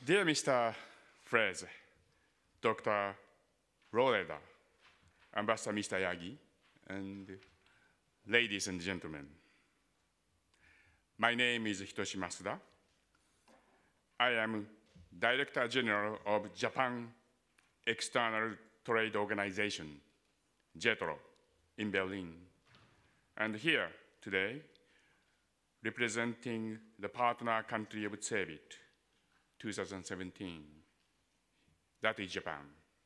Dear Mr. Fraser, Dr. Roleda, Ambassador Mr. Yagi, and ladies and gentlemen, my name is Hitoshi Masuda. I am Director General of Japan External Trade Organization, JETRO, in Berlin, and here today, representing the partner country of CEBIT 2017, that is Japan.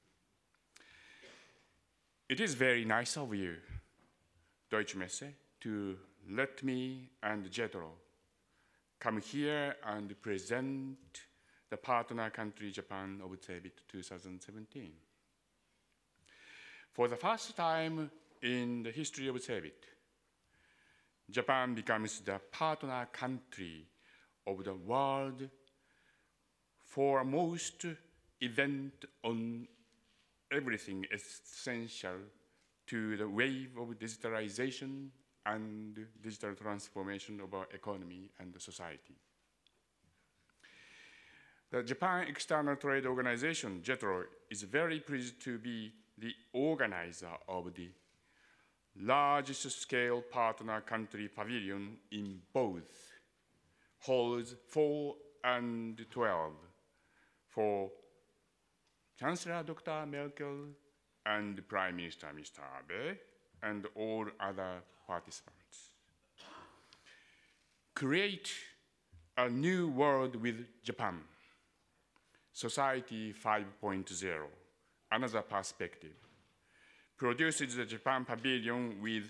It is very nice of you, Deutsche Messe, to let me and JETRO come here and present the partner country Japan of CEBIT 2017. For the first time in the history of CEBIT, Japan becomes the partner country of the world for most event on everything essential to the wave of digitalization and digital transformation of our economy and society. The Japan External Trade Organization, JETRO, is very pleased to be the organizer of the largest scale partner country pavilion in both halls 4 and 12 for Chancellor Dr. Merkel and Prime Minister Mr. Abe and all other participants. Create a new world with Japan. Society 5.0, another perspective, produces the Japan Pavilion with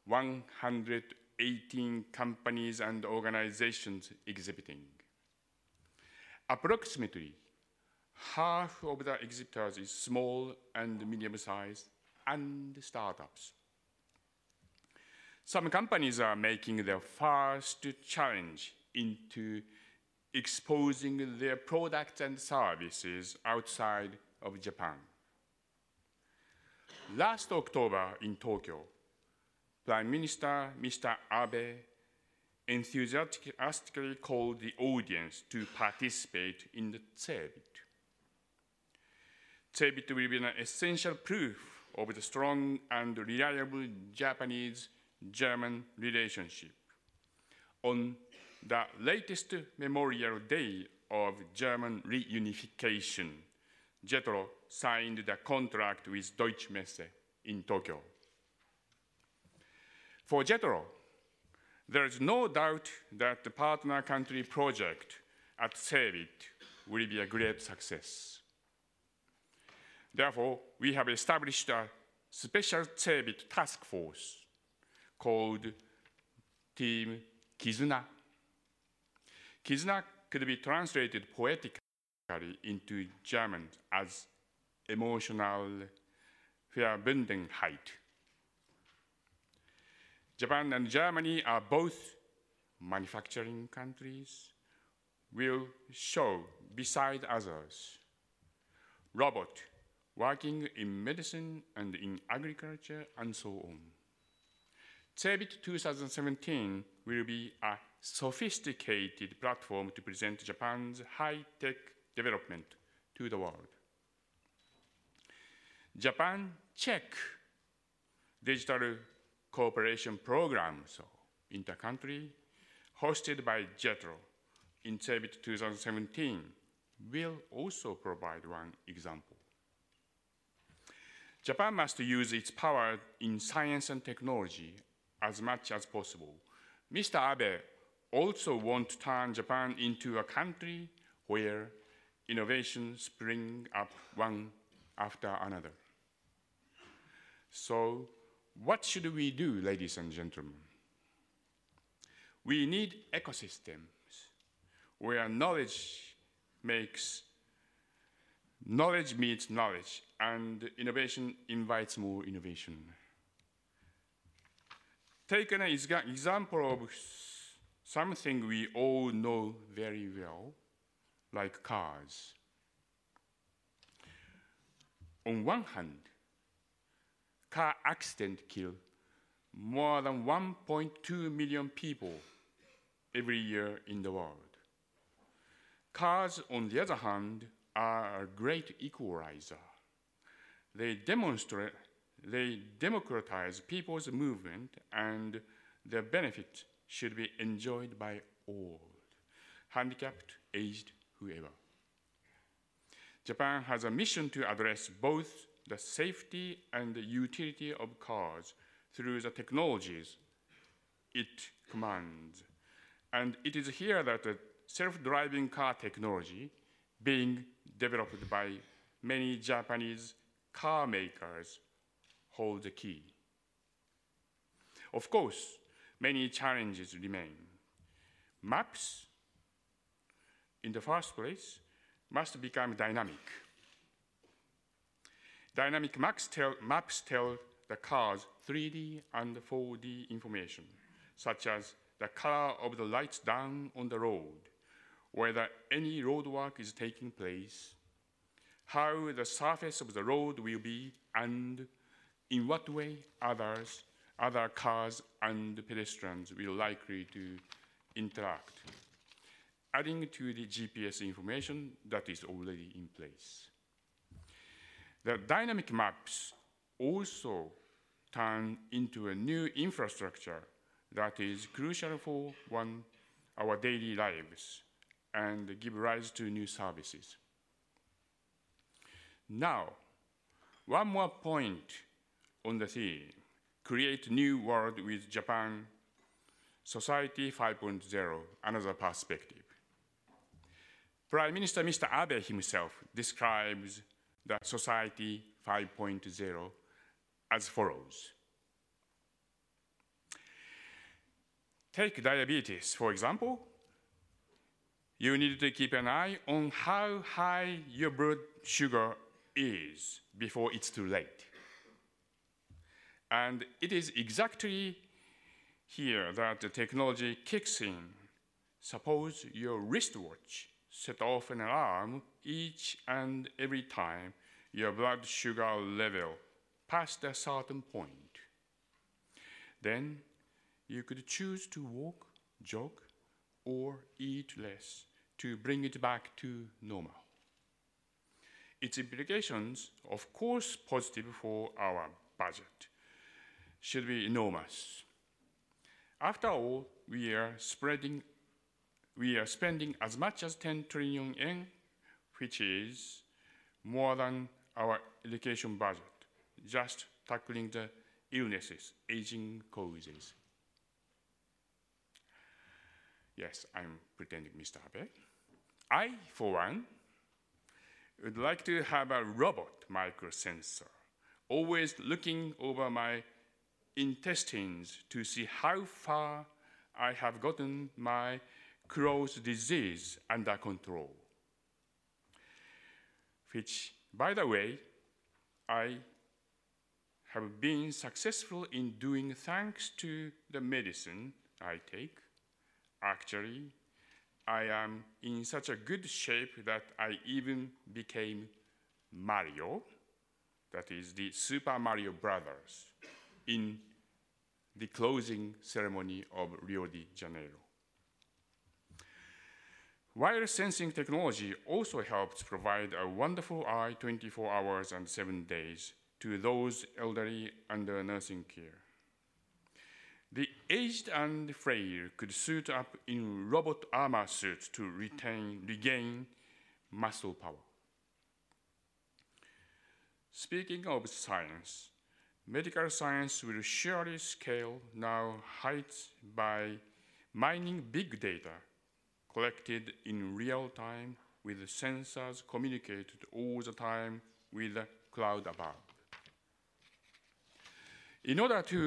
118 companies and organizations exhibiting. Approximately half of the exhibitors is small and medium-sized and startups. Some companies are making their first challenge into exposing their products and services outside of Japan. Last October in Tokyo, Prime Minister Mr. Abe enthusiastically called the audience to participate in the CEBIT. CEBIT will be an essential proof of the strong and reliable Japanese-German relationship. On the latest Memorial Day of German reunification, JETRO signed the contract with Deutsche Messe in Tokyo. For JETRO, there is no doubt that the partner country project at CEBIT will be a great success. Therefore, we have established a special CEBIT task force called Team Kizuna. Kizuna could be translated poetically into German as emotional Verbundenheit. Japan and Germany are both manufacturing countries, will show, beside others, robot working in medicine and in agriculture and so on. CEBIT 2017 will be a sophisticated platform to present Japan's high-tech development to the world. Japan-Czech digital cooperation program, inter-country, hosted by JETRO in CEBIT 2017, will also provide one example. Japan must use its power in science and technology as much as possible. Mr. Abe also wants to turn Japan into a country where innovations spring up one after another. So, what should we do, ladies and gentlemen? We need ecosystems where knowledge meets knowledge, and innovation invites more innovation. Take an example of something we all know very well, like cars. On one hand, car accidents kill more than 1.2 million people every year in the world. Cars, on the other hand, are a great equalizer. They democratize people's movement, and their benefits should be enjoyed by all, handicapped, aged, whoever. Japan has a mission to address both the safety and the utility of cars through the technologies it commands. And it is here that the self-driving car technology being developed by many Japanese car makers hold the key. Of course, many challenges remain. Maps, in the first place, must become dynamic. Dynamic maps tell the car's 3D and 4D information, such as the color of the lights down on the road, whether any road work is taking place, how the surface of the road will be, and in what way other cars and pedestrians will likely to interact, adding to the GPS information that is already in place. The dynamic maps also turn into a new infrastructure that is crucial for our daily lives and give rise to new services. Now, one more point on the theme, create new world with Japan Society 5.0, another perspective. Prime Minister Mr. Abe himself describes the Society 5.0 as follows. Take diabetes, for example. You need to keep an eye on how high your blood sugar is before it's too late. And it is exactly here that the technology kicks in. Suppose your wristwatch set off an alarm each and every time your blood sugar level passed a certain point. Then you could choose to walk, jog, or eat less to bring it back to normal. Its implications, of course positive for our budget, should be enormous. After all, we are spending as much as 10 trillion yen, which is more than our education budget, just tackling the illnesses aging causes. Yes, I'm pretending, Mr. Abe. I, for one, would like to have a robot microsensor, always looking over my intestines to see how far I have gotten my Crohn's disease under control, which, by the way, I have been successful in doing thanks to the medicine I take. Actually, I am in such a good shape that I even became Mario, that is the Super Mario Brothers, in the closing ceremony of Rio de Janeiro. Wireless sensing technology also helps provide a wonderful eye 24 hours and 7 days to those elderly under nursing care. The aged and frail could suit up in robot armor suits to regain muscle power. Speaking of science, medical science will surely scale now heights by mining big data collected in real time with sensors communicated all the time with the cloud above. In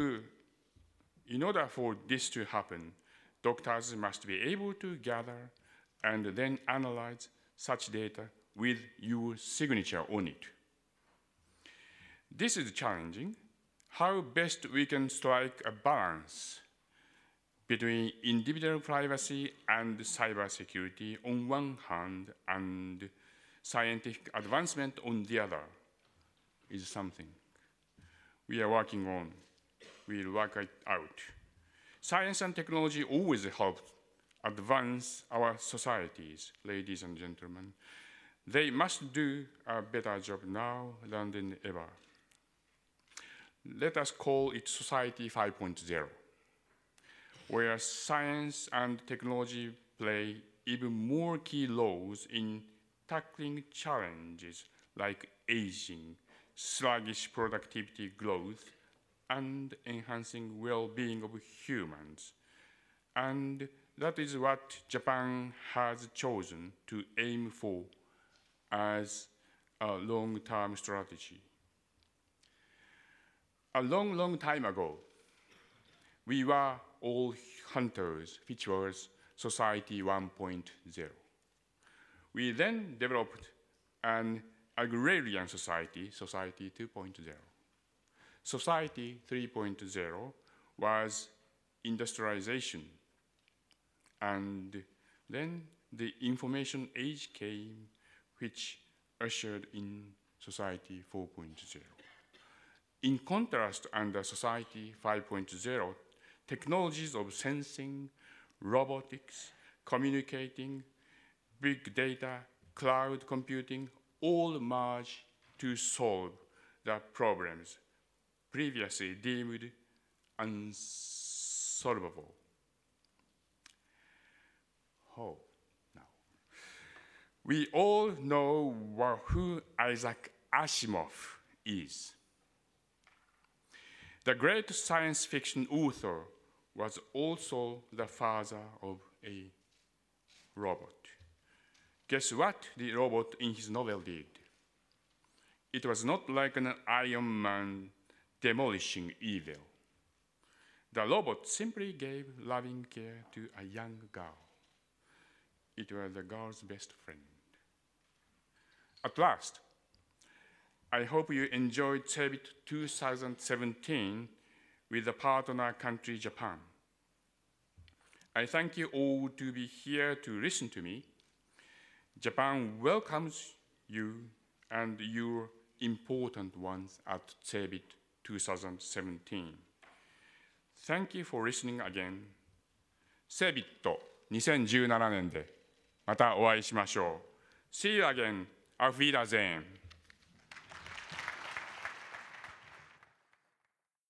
order for this to happen, doctors must be able to gather and then analyze such data with your signature on it. This is challenging. How best we can strike a balance between individual privacy and cybersecurity on one hand and scientific advancement on the other is something we are working on. We'll work it out. Science and technology always help advance our societies, ladies and gentlemen. They must do a better job now than ever. Let us call it Society 5.0, where science and technology play even more key roles in tackling challenges like aging, sluggish productivity growth, and enhancing well-being of humans. And that is what Japan has chosen to aim for as a long-term strategy. A long time ago, we were all hunters, which was Society 1.0. We then developed an agrarian society, Society 2.0. Society 3.0 was industrialization. And then the information age came, which ushered in Society 4.0. In contrast, under Society 5.0, technologies of sensing, robotics, communicating, big data, cloud computing, all merge to solve the problems previously deemed unsolvable. Oh, now. We all know who Isaac Asimov is. The great science fiction author was also the father of a robot. Guess what the robot in his novel did? It was not like an Iron Man demolishing evil. The robot simply gave loving care to a young girl. It was the girl's best friend. At last, I hope you enjoyed CEBIT 2017 with the partner country Japan. I thank you all to be here to listen to me. Japan welcomes you and your important ones at CEBIT 2017. Thank you for listening again. CEBIT 2017年でまたお会いしましょう。See you again. Auf Wiedersehen.